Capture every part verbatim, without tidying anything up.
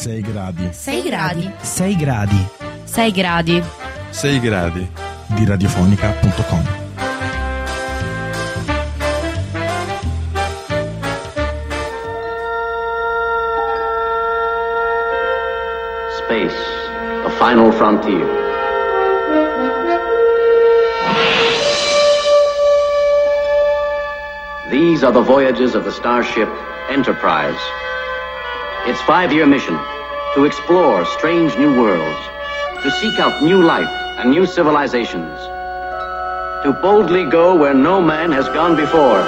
sei gradi. sei gradi. sei gradi. sei gradi. sei gradi. Di radiofonica punto com. Space, the final frontier. These are the voyages of the starship Enterprise. Its five-year mission, to explore strange new worlds, to seek out new life and new civilizations, to boldly go where no man has gone before.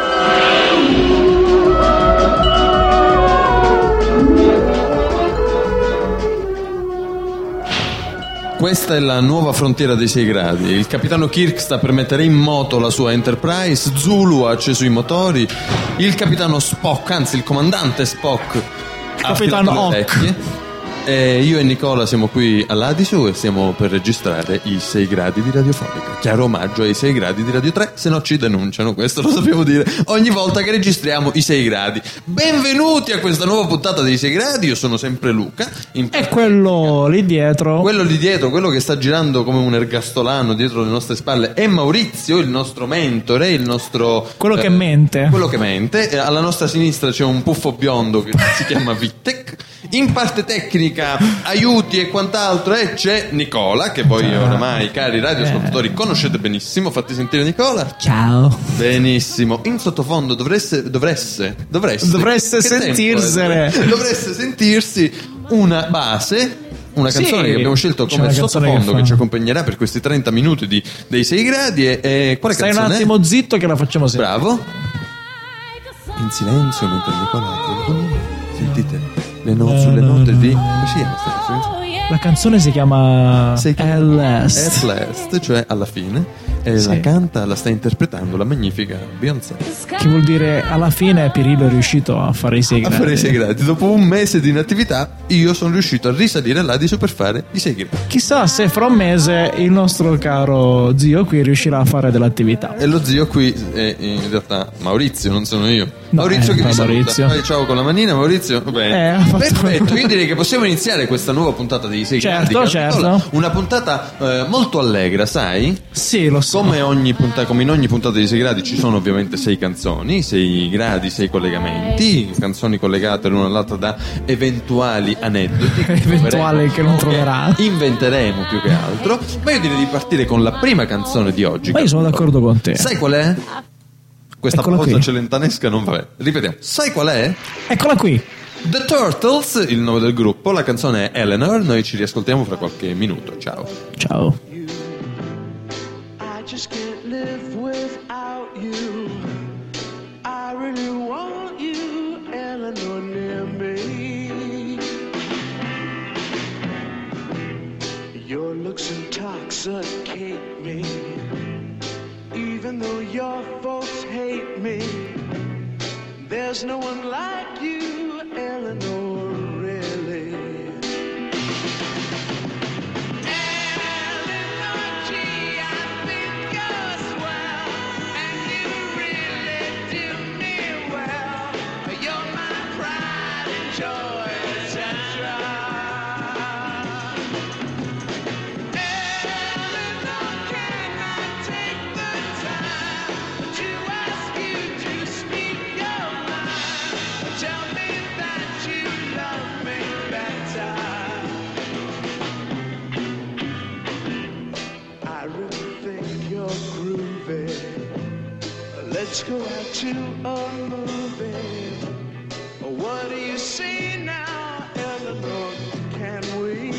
Questa è la nuova frontiera dei sei gradi. Il capitano Kirk sta per mettere in moto la sua Enterprise. Zulu ha acceso i motori. Il capitano Spock, anzi il comandante Spock, il capitano Hook. E io e Nicola siamo qui all'Adisu e stiamo per registrare i sei gradi di radiofonica. Chiaro omaggio ai sei gradi di Radio tre, se no ci denunciano, questo lo sappiamo dire ogni volta che registriamo i sei gradi. Benvenuti a questa nuova puntata dei sei gradi, io sono sempre Luca. E quello lì dietro, quello lì dietro, quello che sta girando come un ergastolano dietro le nostre spalle è Maurizio, il nostro mentore, il nostro... Quello eh, che mente. Quello che mente. E alla nostra sinistra c'è un puffo biondo che si chiama Vittek. In parte tecnica, aiuti e quant'altro, e c'è Nicola, che voi oramai, cari radioascoltatori, conoscete benissimo. Fatti sentire Nicola. Ciao. Benissimo. In sottofondo dovresse dovresse dovreste dovreste sentirsene dovreste sentirsi una base, una canzone sì, che abbiamo scelto come sottofondo, che, che ci accompagnerà per questi trenta minuti di, dei sei gradi. E, e quale Stai canzone? un attimo zitto che la facciamo sentire. Bravo. In silenzio mentre Nicola sentite le note sulle note di... come si chiama questa canzone? La canzone si chiama At Last. At Last, cioè alla fine. E sì. La canta, la sta interpretando la magnifica Beyoncé. Che vuol dire alla fine Pirillo è riuscito a fare i sei gradi. A fare i sei gradi. Dopo un mese di inattività io sono riuscito a risalire all'Adisu per fare i sei gradi. Chissà se fra un mese il nostro caro zio qui riuscirà a fare dell'attività. E lo zio qui è in realtà Maurizio, non sono io. No, Maurizio eh, che vi Maurizio. saluta. Fai ciao con la manina, Maurizio. Bene. Eh, Perfetto, io direi che possiamo iniziare questa nuova puntata dei sei certo, gradi. Certo. Una puntata eh, molto allegra, sai? Sì, lo so. Come ogni puntata, come in ogni puntata dei sei gradi ci sono ovviamente sei canzoni, sei gradi, sei collegamenti, canzoni collegate l'una all'altra da eventuali aneddoti eventuali che non troverà. Inventeremo più che altro. Ma io direi di partire con la prima canzone di oggi. Ma io sono d'accordo con te. Sai qual è? Questa Eccola pausa qui. celentanesca non va. Ripetiamo. Sai qual è? Eccola qui. The Turtles, il nome del gruppo, la canzone è Eleanor, noi ci riascoltiamo fra qualche minuto. Ciao. Ciao. I just can't live without you. I really want you, Eleanor, near me. Your looks intoxicate me, even though your folks hate me. There's no one like you, Eleanor, really. Eleanor, gee, I think you're swell, and you really do me well. You're my pride and joy, et cetera. Eleanor, can I take the time to ask you to speak your mind? Tell me that you love me better. I really think you're groovy. Let's go out to a movie. What do you say now, Eleanor? Can we?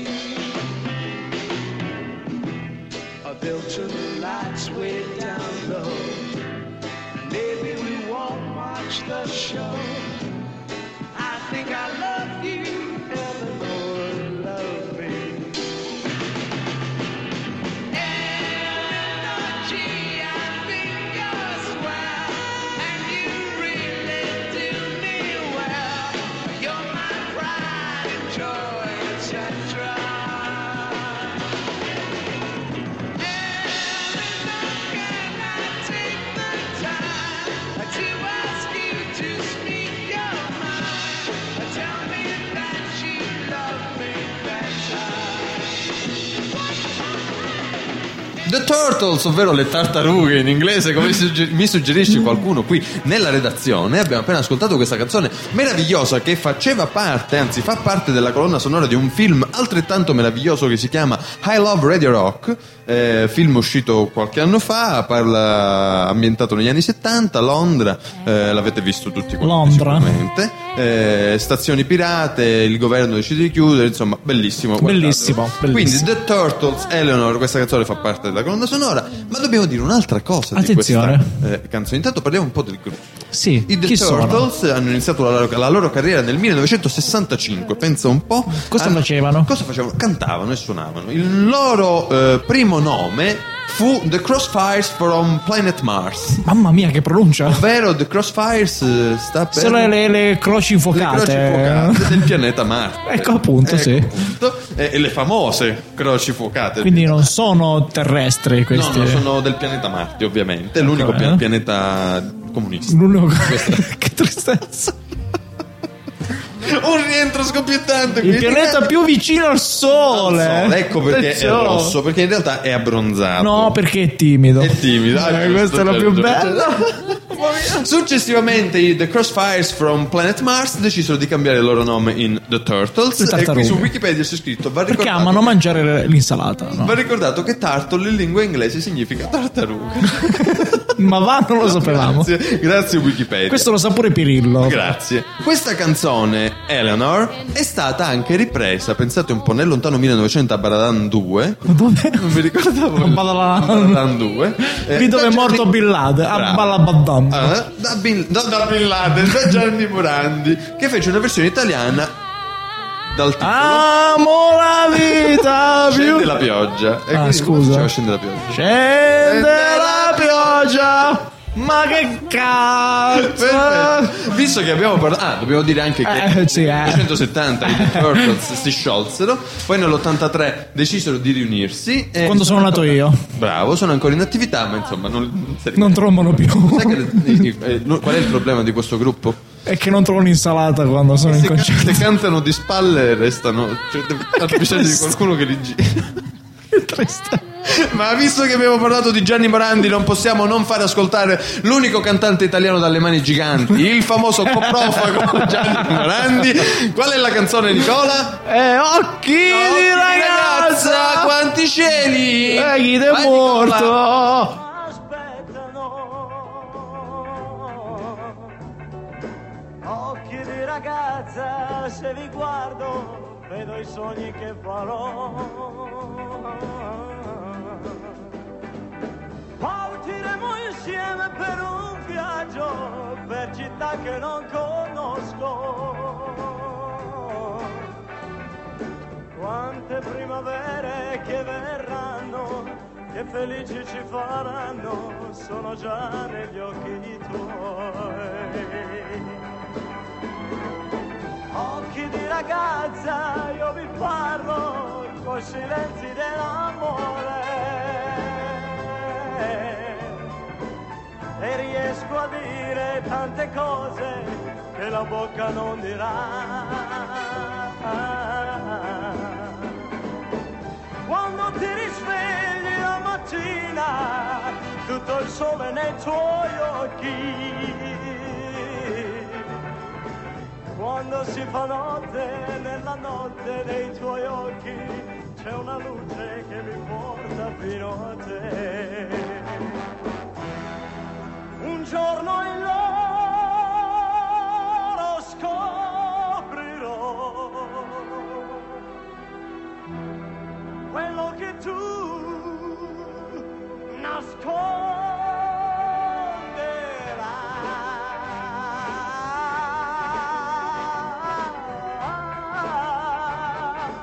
They'll turn the lights way down low. Maybe we won't watch the show. I think I love you, Eleanor, love me. Eleanor, gee, I think you're swell, and you really do me well. You're my pride and joy, et cetera. Eleanor, can I take the time to ask you to speak The Turtles, ovvero le tartarughe in inglese, come sugger- mi suggerisce qualcuno qui nella redazione. Abbiamo appena ascoltato questa canzone meravigliosa che faceva parte, anzi fa parte della colonna sonora di un film altrettanto meraviglioso che si chiama I Love Radio Rock, eh, film uscito qualche anno fa, parla ambientato negli anni settanta, Londra, eh, l'avete visto tutti quanti Londra. sicuramente, eh, stazioni pirate, il governo decide di chiudere, insomma bellissimo, Bellissimo, guardatelo. bellissimo. Quindi The Turtles, Eleanor, questa canzone fa parte della colonna sonora, ma dobbiamo dire un'altra cosa Attenzione. di questa eh, canzone. Intanto parliamo un po' del gruppo. Sì, I The chi sono? Turtles hanno iniziato la loro, la loro carriera nel millenovecentosessantacinque, pensa un po'. Cosa Hanno- facevano? Cosa facevano? Cantavano e suonavano. Il loro eh, primo nome fu The Crossfires from Planet Mars, Mamma mia, che pronuncia! ovvero The Crossfires eh, sta per Sono le, le croci le infuocate. croci fuocate del pianeta Marte. Ecco, appunto, sì. appunto. E, e le famose croci fuocate. Quindi non sono terrestri No, questi. no, sono del pianeta Marte, ovviamente. È l'unico Ecco, pia- eh. pianeta comunista. L'unico... che tristezza. Un rientro scoppiettante. Il quindi- pianeta più vicino al Sole. Al Sole, ecco perché Attenzione. è rosso, perché in realtà è abbronzato. No, perché è timido. È timido. Ah, Eh, giusto, questa è la certo, più certo. bella. Successivamente i The Crossfires from Planet Mars decisero di cambiare il loro nome in The Turtles. Le E qui tartarughe. su Wikipedia c'è scritto: va Perché ricordato, amano mangiare l'insalata, no? va ricordato che turtle in lingua inglese significa tartaruga. Ma va, non lo sapevamo. Grazie, grazie Wikipedia. Questo lo sa pure Pirillo. Grazie. Questa canzone, Eleanor, è stata anche ripresa, pensate un po', nel lontano millenovecento a Baradan due. Dove? Non mi ricordavo. A Badalan. A Baradan due. Eh, Lì dove da è morto Gianni- Bin Laden, a Bravo. Balabaddam. Ah, da, Bin, da, da Bin Laden, da Gianni Morandi, che fece una versione italiana dal titolo Amo la vita più. Scende la pioggia. E Ah, quindi come scusa. faceva Scende la pioggia? Scende la pioggia. Ma che cazzo. Perfetto. Visto che abbiamo parlato, ah, dobbiamo dire anche che Eh, nel sì, eh. millenovecentosettanta i The Turtles si sciolsero, poi nell'ottantatré decisero di riunirsi. E Quando sono nato io. Bravo, sono ancora in attività, ma insomma non, non si Non trombano più. Sai che, eh, eh, qual è il problema di questo gruppo? È che non trovo un'insalata quando sono in Se, can- concerto. se cantano di spalle restano, cioè, hanno bisogno di qualcuno che li gira. Che triste. Ma visto che abbiamo parlato di Gianni Morandi, non possiamo non fare ascoltare l'unico cantante italiano dalle mani giganti, il famoso coprofago Gianni Morandi. Qual è la canzone, Nicola? Eh, occhi di ragazza. quanti cieli! Eh, chi è Vai, Nicola. morto? Occhi di ragazza, se vi guardo, vedo i sogni che farò. Partiremo insieme per un viaggio, per città che non conosco. Quante primavere che verranno, che felici ci faranno, sono già negli occhi tuoi. Occhi di ragazza, io vi parlo coi silenzi dell'amore e riesco a dire tante cose che la bocca non dirà. Quando ti risvegli la mattina, tutto il sole nei tuoi occhi. Quando si fa notte, nella notte dei tuoi occhi, c'è una luce che mi porta fino a te. Un giorno in loro scoprirò quello che tu nasconderai.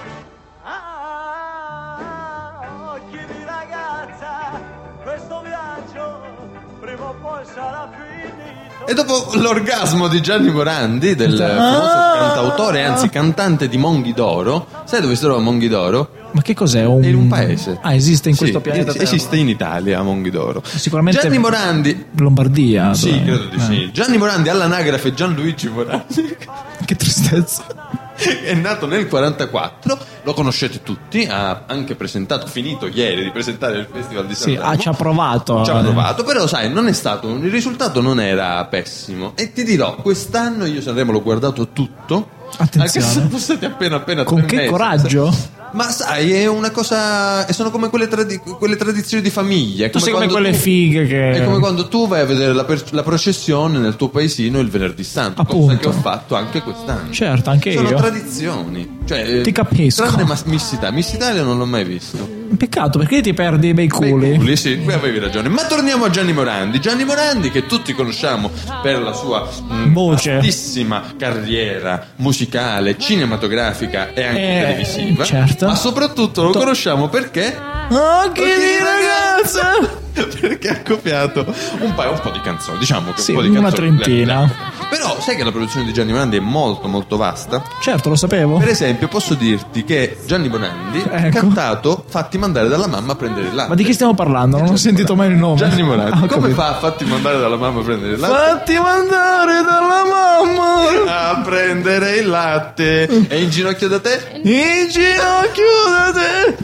Ah, occhi di ragazza, questo viaggio prima o poi sarà finito. E dopo l'orgasmo di Gianni Morandi, del famoso cantautore, anzi cantante di Monghidoro, sai dove si trova Monghidoro? Ma che cos'è? Un... È in un paese. Ah, esiste in questo Sì, pianeta es- Terra? esiste in Italia Monghidoro. Sicuramente Gianni Morandi. Lombardia. Sì, dove- credo di eh. sì. Gianni Morandi all'anagrafe Gianluigi Morandi. Che tristezza. è nato nel quarantaquattro, lo conoscete tutti, ha anche presentato, finito ieri di presentare il Festival di Sì, Sanremo. ah, ci ha provato. Ci ha provato, però sai, non è stato, il risultato non era pessimo. E ti dirò, quest'anno io Sanremo l'ho guardato tutto. Attenzione. Anche se sono passati appena appena Con tre che mesi. coraggio? Ma sai, è una cosa. Sono come quelle, tradi- quelle tradizioni di famiglia. È Tu sei come quando quelle tu- fighe che- È come quando tu vai a vedere la, per- la processione nel tuo paesino il venerdì santo. Cosa Appunto. che ho fatto anche quest'anno. Certo, anche Sono io. tradizioni. Cioè, Ti capisco. Tranne ma- Miss Italia. Miss Italia non l'ho mai visto. Peccato, perché ti perdi i bei culi? Bei culi, sì, qui avevi ragione. Ma torniamo a Gianni Morandi. Gianni Morandi, che tutti conosciamo per la sua mh, Voce. vastissima carriera musicale, cinematografica e anche Eh, televisiva. certo. Ma soprattutto lo conosciamo perché. Occhi di ragazza! Perché ha copiato un, pa- un po' di canzoni, diciamo che Sì, un po' di una canzoni. trentina. Però sai che la produzione di Gianni Morandi è molto molto vasta? Certo, lo sapevo. Per esempio, posso dirti che Gianni Morandi ha Ecco. cantato Fatti mandare dalla mamma a prendere il latte. Ma di chi stiamo parlando? Non ho sentito mai il nome. Gianni Morandi. Ah, ho Come capito. fa a fatti mandare dalla mamma a prendere il latte? Fatti mandare dalla mamma A prendere il latte. È in ginocchio da te? in ginocchio da te.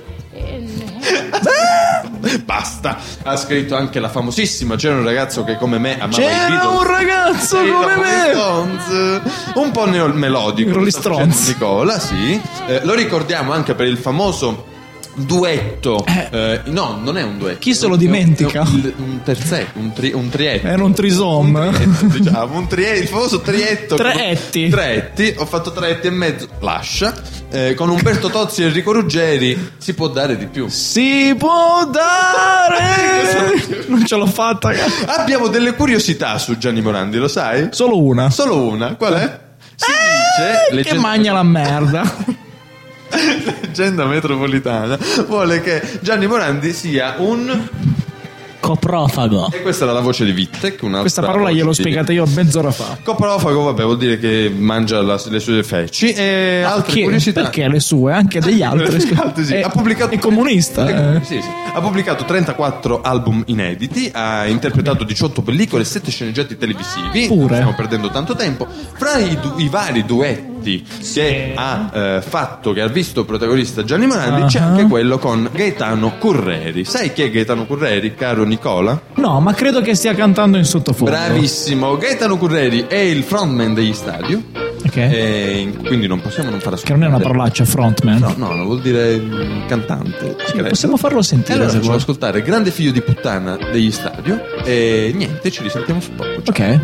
Basta. Ha scritto anche la famosissima C'era un ragazzo che come me amava i C'era Beatles. un ragazzo Sì, come la me. Rolling Stones. Un po' neo- melodico. I Rolling sta facendo Stones. Nicola, sì. Eh, lo ricordiamo anche per il famoso duetto. Eh, no, non è un duetto. Chi se lo È un- dimentica? è Un, un terzetto, un, tri, un trietto. Era un trisom. Un trietto, diciamo, un trietto, il famoso trietto. Tre con- etti. Tre etti, ho fatto tre etti e mezzo. Lascia. Eh, con Umberto Tozzi e Enrico Ruggeri si può dare di più. Si può dare. Non ce l'ho fatta. Abbiamo delle curiosità su Gianni Morandi, lo sai? Solo una. Solo una, qual è? Si Eh, dice, che magna la merda. leggenda metropolitana vuole che Gianni Morandi sia un. Coprofago. E questa era la voce di Wittek. un'altra Questa parola voce gliel'ho di- spiegata io mezz'ora fa. Coprofago, vabbè, vuol dire che mangia la- le sue feci. E altre Chi- curiosità. Perché le sue? Anche degli altri. Degli altri, sì. È, Ha pubblicato è comunista. Eh, eh. sì, sì. Ha pubblicato trentaquattro album inediti, ha interpretato diciotto pellicole e sette sceneggiati televisivi. Pure. Stiamo perdendo tanto tempo. Fra i, du- i vari duetti che ha eh, fatto, che ha visto protagonista Gianni Morandi, c'è Ah. anche quello con Gaetano Curreri. Sai chi è Gaetano Curreri, caro Nicola? No, ma credo che stia cantando in sottofondo. Bravissimo. Gaetano Curreri è il frontman degli Stadio. Ok. E in- quindi non possiamo non far Che ascoltare. non è una parolaccia, frontman. No, no, no, vuol dire mm, cantante. Sì, credo. possiamo farlo E sentire allora se facciamo vuoi. ascoltare Grande figlio di puttana degli Stadio. E niente, ci risentiamo su poco. Ciao. Ok.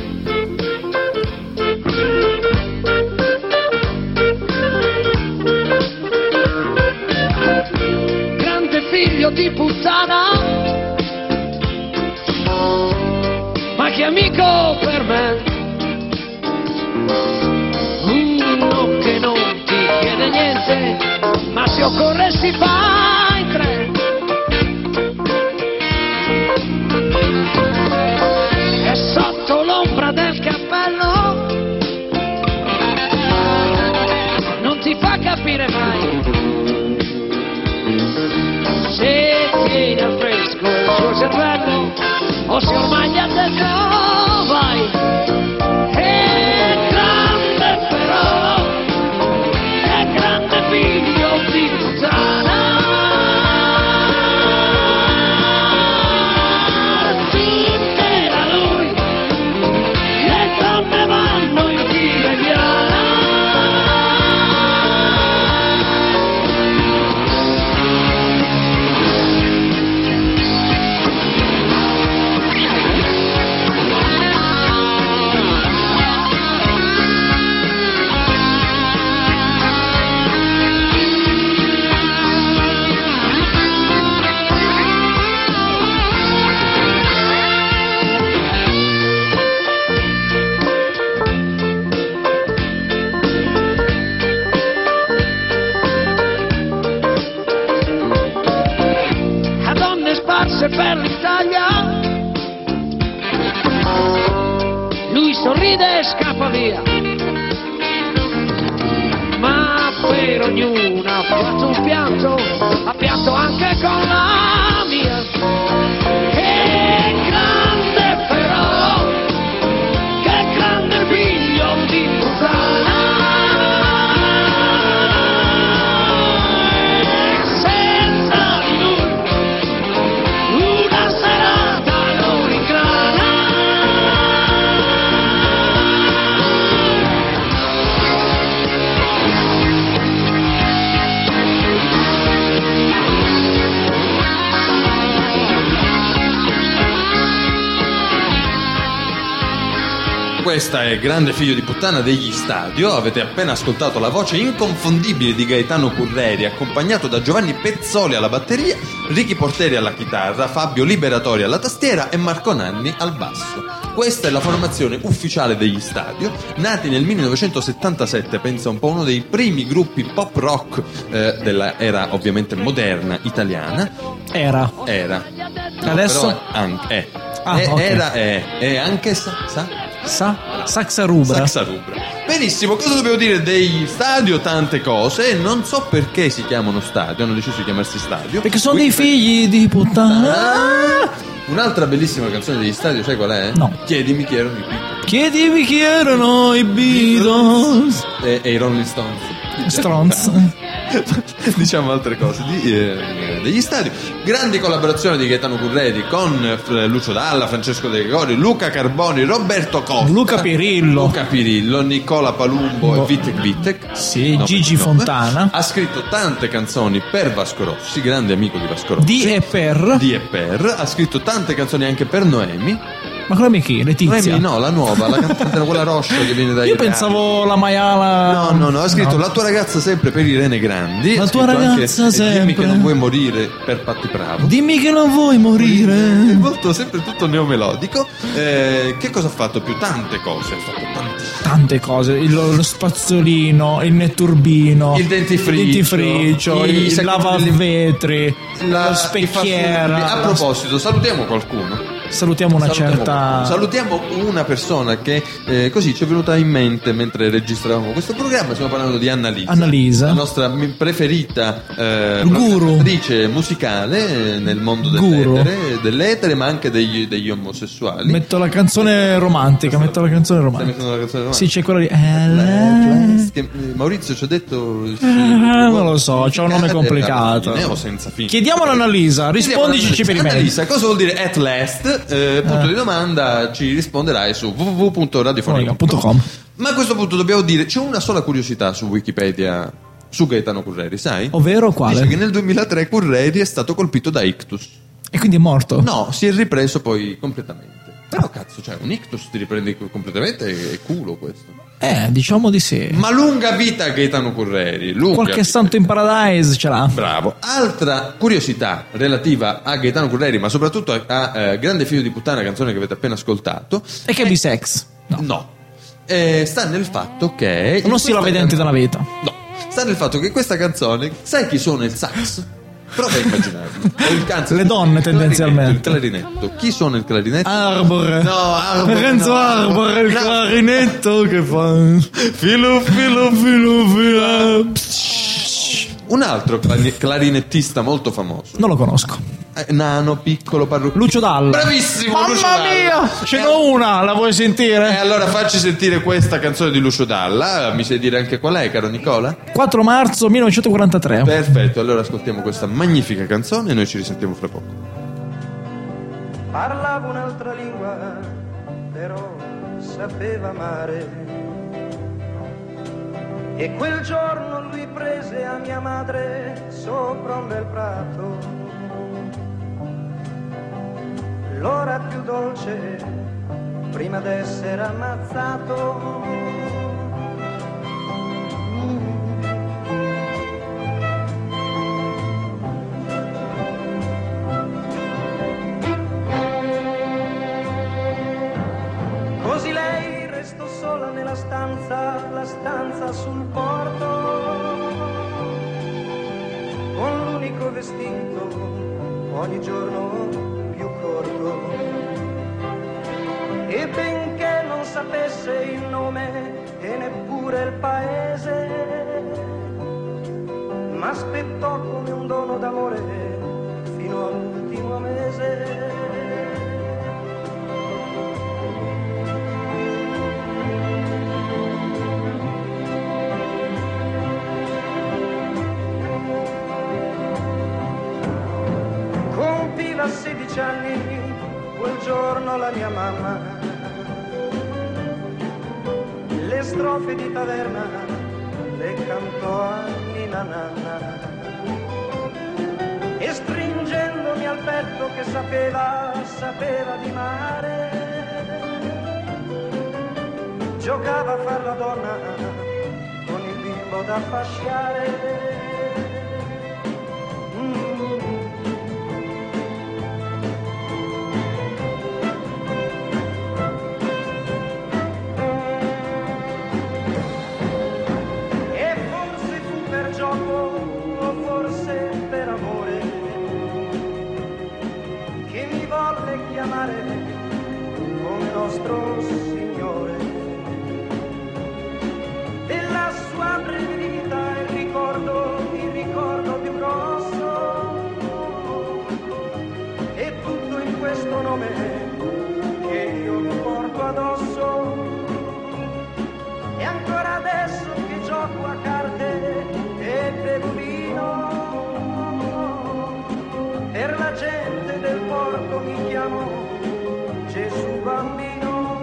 Grande figlio di puttana, ma che amico per me. Uno che non ti chiede niente, ma se occorre si fa in tre. E sotto l'ombra del cappello non ti fa capire mai. Se tieni al fresco il suo cervello o se ormai gli ha detto vai. È grande però, è grande figlio di puttana. Era lui, le donne vanno in fila indiana. A donne sparse per l'Italia, lui sorride e scappa via, ma per ognuna ha fatto un pianto, ha pianto anche con la mia. Che grande però, che grande figlio di puttana. questa è Grande figlio di puttana degli Stadio. Avete appena ascoltato la voce inconfondibile di Gaetano Curreri, accompagnato da Giovanni Pezzoli alla batteria, Ricky Porteri alla chitarra, Fabio Liberatori alla tastiera e Marco Nanni al basso. Questa è la formazione ufficiale degli Stadio, nati nel millenovecentosettantasette, pensa un po' uno dei primi gruppi pop rock eh, della era ovviamente moderna italiana. Era. Era. No, Adesso? però anche, è. Ah, è, ok. Era, è. È anche sa, sa? Sa? Saxa Rubra. Saxa Rubra. Benissimo, cosa dobbiamo dire degli Stadio? Tante cose. Non so perché si chiamano Stadio, hanno deciso di chiamarsi Stadio. Perché sono Quindi- dei figli di puttana. Ah! Un'altra bellissima canzone degli Stadio, sai qual è? No. Chiedimi chi erano i Beatles. Chiedimi chi erano i Beatles. E, e i Rolling Stones. Stronz. Diciamo altre cose di, eh, degli Stadio. Grandi collaborazioni di Gaetano Curreri con eh, Lucio Dalla, Francesco De Gregori, Luca Carboni, Roberto Costa, Luca Pirillo. Luca Pirillo, Nicola Palumbo e Vitek Vitek. Sì, Nome Gigi di nome. Fontana. Ha scritto tante canzoni per Vasco Rossi, grande amico di Vasco Rossi. Di e per. Di e per. Ha scritto tante canzoni anche per Noemi. Ma come chi? Letizia? Noemi no, la nuova, la cantante, quella roscia che viene dai Io reali. pensavo la maiala. No, no, no, ha scritto La tua ragazza sempre per Irene Grandi. La Ha tua scritto anche, ragazza "E Dimmi sempre". che non vuoi morire per Patti Bravo. Dimmi che non vuoi È morire. molto, sempre tutto neomelodico. Eh, che cosa ha fatto più? Tante cose. Ha fatto tantissime. Tante cose. Il, lo spazzolino, il netturbino, Il dentifricio, il, dentifricio, i il sacchetti lavavetri, La- lo i specchiera. fastulli. A proposito, salutiamo qualcuno. Salutiamo una Salutiamo certa. qualcuno. Salutiamo una persona che eh, così ci è venuta in mente mentre registravamo questo programma. Stiamo parlando di Annalisa, Annalisa. la nostra mi- preferita eh, Guru. attrice musicale eh, nel mondo Guru. dell'etere, dell'etere, ma anche degli, degli omosessuali. Metto la canzone romantica, metto la canzone Stai romantica. mettendo la canzone davanti? Sì, c'è quella di Eh, che, eh, Maurizio ci ha detto sì, non lo so, c'ha un nome complicato. o senza fine. Chiediamo all'Annalisa, rispondici per email. Annalisa, cosa vuol dire at last? Eh, punto di domanda, ci risponderai su w w w punto radiofonica punto com. Ma a questo punto dobbiamo dire, c'è una sola curiosità su Wikipedia su Gaetano Curreri, sai? Ovvero quale? Dice che nel duemilatré Curreri è stato colpito da ictus. E quindi è morto? No, si è ripreso poi completamente. Però cazzo, cioè un ictus ti riprendi completamente, è culo questo. Eh, diciamo di sì. Ma lunga vita a Gaetano Curreri, lunga Qualche vita. santo in paradise ce l'ha. Bravo. Altra curiosità relativa a Gaetano Curreri, ma soprattutto a, a, eh, Grande figlio di puttana, canzone che avete appena ascoltato. E che bisex? No. No. Eh, sta nel fatto che Non si la vedente can- dalla vita. No. Sta nel fatto che questa canzone, sai chi suona il sax? Prova a immaginarlo. O il canzo- Le donne, il clarinetto, tendenzialmente. Il clarinetto. Chi suona il clarinetto? Arbor. No, Arbor, Renzo no. Arbor, il No. clarinetto che fa. Filo, filo, filo, filo. Un altro clari- clarinettista molto famoso. Non lo conosco. Eh, nano, piccolo, parrucchino. Lucio Dalla. Bravissimo, Mamma Lucio Dalla. mia! Ce Eh, n'ho una, la vuoi E sentire? allora facci sentire questa canzone di Lucio Dalla. Mi sai dire anche qual è, caro Nicola? quattro marzo millenovecentoquarantatré. Perfetto, allora ascoltiamo questa magnifica canzone e noi ci risentiamo fra poco. Parlava un'altra lingua, però sapeva amare. E quel giorno lui prese a mia madre sopra un bel prato. L'ora più dolce, prima d'essere ammazzato. Così lei restò sola nella stanza, la stanza sul porto, con l'unico vestito ogni giorno più corto. E benché non sapesse il nome e neppure il paese, m'aspettò come un dono d'amore fino all'ultimo mese. Compiva sedici anni quel giorno la mia mamma, le strofe di taverna le cantò a Nina Nanna, e stringendomi al petto che sapeva, sapeva di mare, giocava a far la donna con il bimbo da fasciare. Come nostro Signore, della sua breve vita il ricordo, il ricordo più grosso, e tutto in questo nome che io mi porto addosso. E ancora adesso che gioco a carte e bevo vino, per la gente del porto mi chiamo Gesù bambino.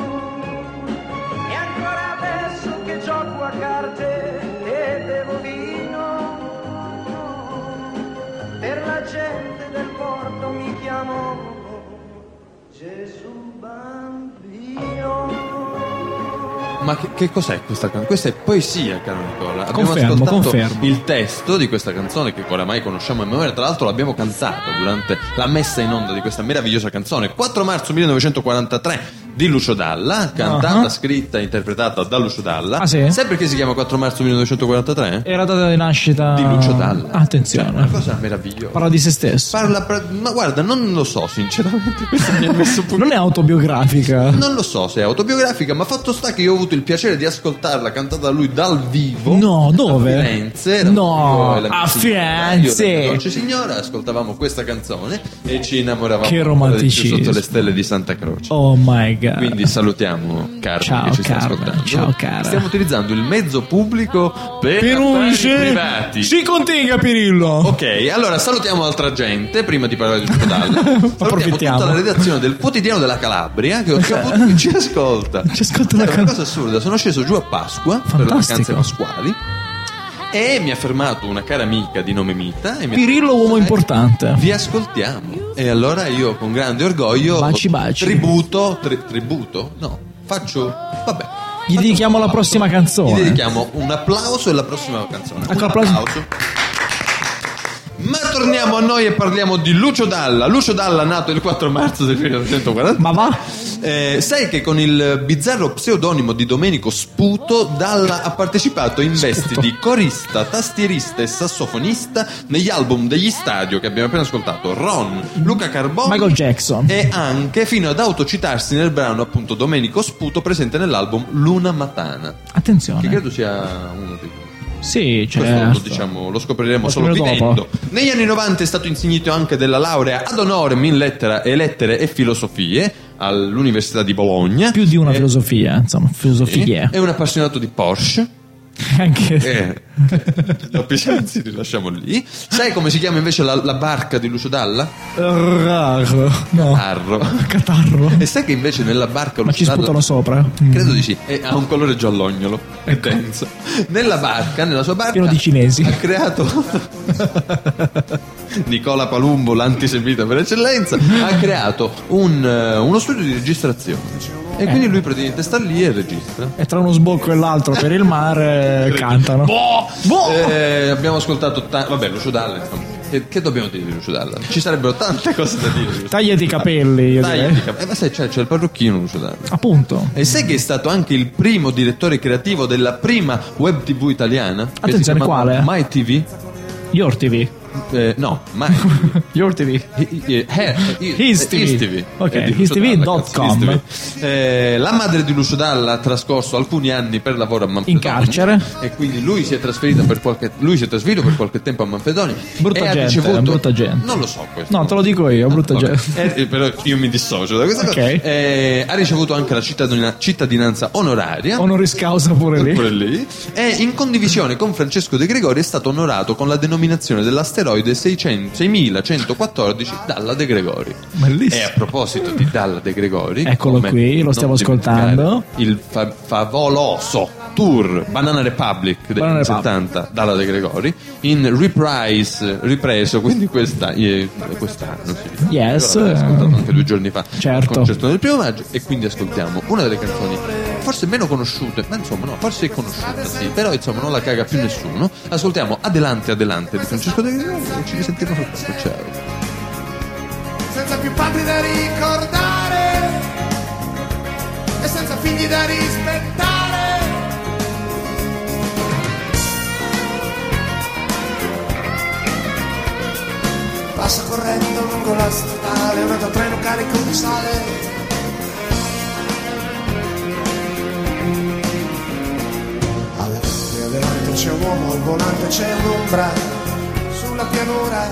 E ancora adesso che gioco a carte e bevo vino, per la gente del porto mi chiamo Gesù bambino. Ma che, che cos'è questa canzone? Questa è poesia, caro Nicola. Abbiamo Confermo, ascoltato confermo. il testo di questa canzone che oramai conosciamo a memoria. Tra l'altro l'abbiamo cantata durante la messa in onda di questa meravigliosa canzone. quattro marzo millenovecentoquarantatré di Lucio Dalla, cantata, Uh-huh. scritta e interpretata da Lucio Dalla. Ah, sì? Sai perché si chiama quattro marzo millenovecentoquarantatré? Era data di nascita Di Lucio Dalla. Attenzione. Cioè, una cosa meravigliosa. Parla di se stesso. Parla pra- ma guarda, non lo so sinceramente. Questo mi ha messo un po'. Non è autobiografica. Non lo so se è autobiografica, ma fatto sta che io ho avuto il piacere di ascoltarla cantata da lui dal vivo. No, dove? A Firenze. era No, io e la mia a signora, Firenze. io e la mia dolce signora ascoltavamo questa canzone e ci innamoravamo Che ancora di più romanticismo. sotto le stelle di Santa Croce. Oh my god. Quindi salutiamo Carmen Ciao, che ci sta Carmen. ascoltando. Ciao, cara. Stiamo utilizzando il mezzo pubblico per Per un affari ge- privati. Si contenga, Pirillo. Ok, allora salutiamo altra gente prima di parlare di Giordalla. Salutiamo Approfittiamo. tutta la redazione del Quotidiano della Calabria che ho saputo che ci ascolta. Ci ascolta la È una Cal- cosa assurda, sono sceso giù a Pasqua per le Fantastico. vacanze pasquali e mi ha fermato una cara amica di nome Mita e mi ha Pirillo, detto, uomo "Sai, importante. vi ascoltiamo". E allora io con grande orgoglio Baci, baci. tributo, tri- tributo? No, faccio vabbè. Gli faccio dedichiamo un la applauso. prossima canzone. Gli dedichiamo un applauso e la prossima canzone. Ecco, un applauso. applauso. Ma torniamo a noi e parliamo di Lucio Dalla. Lucio Dalla, nato il quattro marzo del millenovecentoquaranta. Ma va? Eh, sai che con il bizzarro pseudonimo di Domenico Sputo, Dalla ha partecipato in vesti Sputo. di corista, tastierista e sassofonista negli album degli Stadio che abbiamo appena ascoltato, Ron, Luca Carboni, Michael Jackson. e anche fino ad autocitarsi nel brano appunto Domenico Sputo presente nell'album Luna Matana, Attenzione. che credo sia uno dei Sì, questo certo. lo, diciamo, lo scopriremo Lo solo scopriremo vivendo. dopo. Negli anni novanta è stato insignito anche della laurea ad honorem in lettera e lettere e filosofie all'Università di Bologna. Più di una E- filosofia, insomma, filosofie. È un appassionato di Porsche. Anche Eh, anzi, li lasciamo lì. Sai come si chiama invece la, la barca di Lucio Dalla? Raro. No. Arro. Catarro. E sai che invece nella barca Ma Lucio ci Dalla- sputano sopra. Mm. Credo di sì, e ha un colore giallognolo, è Ecco. denso. Nella barca, nella sua barca, Pieno di cinesi. ha creato Nicola Palumbo, l'antisemita per eccellenza, ha creato un, eh, uno studio di registrazione. E quindi lui praticamente sta lì e registra. E tra uno sbocco e l'altro per il mare cantano. Boh! Boh! Eh, abbiamo ascoltato ta- vabbè, Lucio Dalla, insomma. Che, che dobbiamo dire di Lucio Dalla? Ci sarebbero tante cose da dire di Lucio Tagliati i Dalla. capelli, io Tagliati direi. i capelli. Eh, ma sai, c'è, c'è il parrucchino Lucio Dalla. Appunto. E sai che è stato anche il primo direttore creativo della prima web tv italiana? Che si Attenzione, chiamava quale? MyTV? Your T V. Eh, no, My Your T V. His T V. Ok, È di Lucio his T V Dalla, dot cazzo, com. His T V. Eh, la madre di Lucio Dalla ha trascorso alcuni anni per lavoro a Manfredonia. In carcere. E quindi lui si è trasferito per qualche lui si è trasferito per qualche tempo a Manfredonia. Brutta e ha gente, ricevuto... brutta gente. Non lo so questo. No, te lo dico io, brutta Vabbè. gente. Eh, però io mi dissocio da questa Ok. cosa. Eh, ha ricevuto anche la cittadina- cittadinanza onoraria. Honoris causa pure lì. Pure lì. E in condivisione con Francesco De Gregori è stato onorato con la denominazione dell'asteroide seicento seimilacentoquattordici Dalla De Gregori. Bellissimo. E a proposito di Dalla De Gregori, Eccolo come qui, lo non stiamo dimenticare ascoltando. Il fa- favoloso tour Banana Republic degli Banana anni Republic. settanta Dalla De Gregori in reprise, ripreso quindi questa, eh, quest'anno sì. Yes. L'ho ascoltato anche due giorni fa Certo. al concerto del primo maggio e quindi ascoltiamo una delle canzoni forse meno conosciute, ma insomma no, forse è conosciuta, sì, però insomma non la caga più nessuno. Ascoltiamo Adelante Adelante di Francesco De Gregori e ci risentiamo fra poco. Ciao. Senza più padri da ricordare e senza figli da rispettare. Passa correndo lungo la statale un altro treno carico di sale. Adelante, adelante c'è un uomo al volante, c'è un'ombra sulla pianura.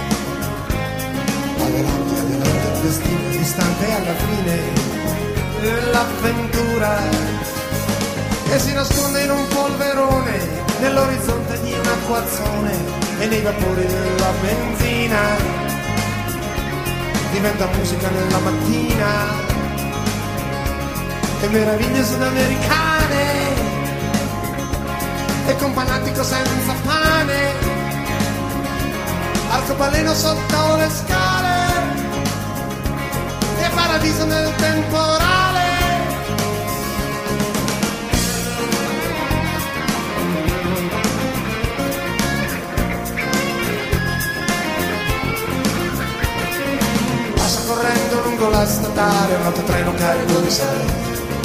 Adelante, adelante il destino è distante alla fine dell'avventura che si nasconde in un polverone nell'orizzonte di un acquazzone e nei vapori della benzina diventa musica nella mattina e meraviglie sudamericane e con panatico senza pane, arcobaleno sotto le scale e paradiso nel temporale. Passa correndo lungo la statale un altro treno carico di sale.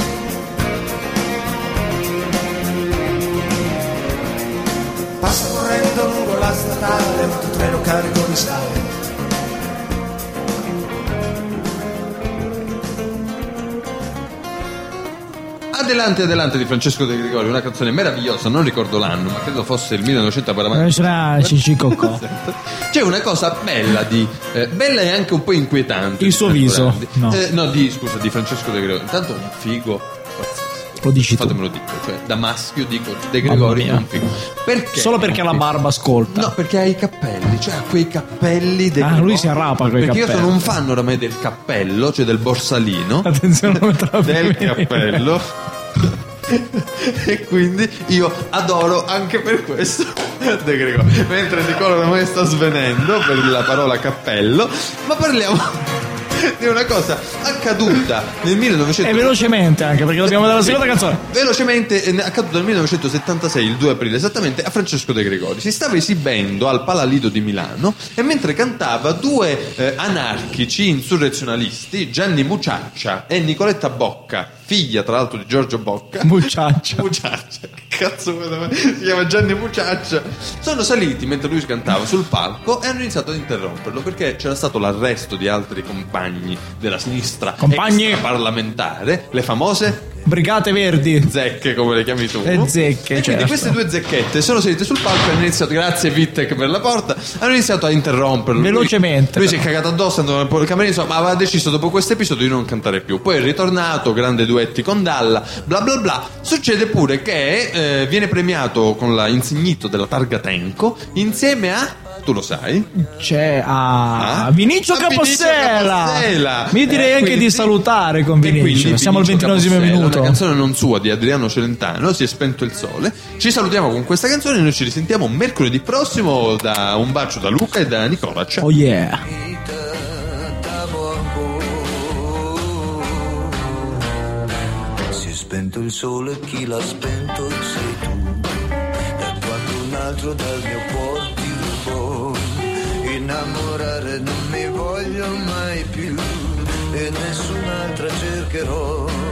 Passa correndo lungo la statale un altro treno carico di sale. Adelante Adelante di Francesco De Gregori, una canzone meravigliosa, non ricordo l'anno, ma credo fosse il millenovecento. C'è una cosa bella di eh, bella e anche un po' inquietante. Il suo viso. No, eh, no di, scusa, di Francesco De Gregori. Intanto un figo pazzesco. Lo dici tu. Fatemelo dire, cioè da maschio dico De Gregori è un figo. Perché? Solo perché la barba ascolta. No, perché ha i cappelli, cioè ha quei cappelli De Ah, Gregori. lui si arrapa con i Perché cappelli. io sono un fan oramai del cappello, cioè del borsalino. Attenzione, non te la Del fai. cappello. E quindi io adoro anche per questo De Gregori. Mentre Nicola ormai sta svenendo per la parola cappello, ma parliamo di una cosa accaduta nel millenovecento E velocemente anche perché dobbiamo dare la seconda canzone. Velocemente, è accaduto nel millenovecentosettantasei, il due aprile esattamente, a Francesco De Gregori. Si stava esibendo al Palalido di Milano e mentre cantava due eh, anarchici insurrezionalisti, Gianni Muciaccia e Nicoletta Bocca, figlia tra l'altro di Giorgio Bocca. Muciaccia. Muciaccia, che cazzo si chiama Gianni Muciaccia. Sono saliti mentre lui cantava sul palco e hanno iniziato ad interromperlo perché c'era stato l'arresto di altri compagni della sinistra Compagni. parlamentare, le famose Brigate Verdi. zecche, come le chiami tu. Le zecche, e quindi certo. queste due zecchette sono salite sul palco e hanno iniziato, grazie Vittek per la porta, hanno iniziato a interromperlo. Velocemente. Lui, lui si è cagato addosso, è andato nel camerino, insomma, aveva deciso dopo questo episodio di non cantare più. Poi è ritornato, grande duetti con Dalla, bla bla bla. Succede pure che eh, viene premiato con la insignito della targa Tenco insieme a, tu lo sai, C'è a Ah? Vinicio A Vinicio Capossela. Capossela. Mi direi Eh, anche quindi- di salutare con E Vinicio. quindi Siamo al Vinicio ventinovesimo Capossela, minuto. una canzone non sua di Adriano Celentano, Si è spento il sole. Ci salutiamo con questa canzone e noi ci risentiamo mercoledì prossimo. Da un bacio da Luca e da Nicola. Ciao. Oh yeah. Si è spento il sole, chi l'ha spento sei tu. Da quando un altro dal mio cuore ti rubò. Innamorare non mi voglio mai più e nessun'altra cercherò.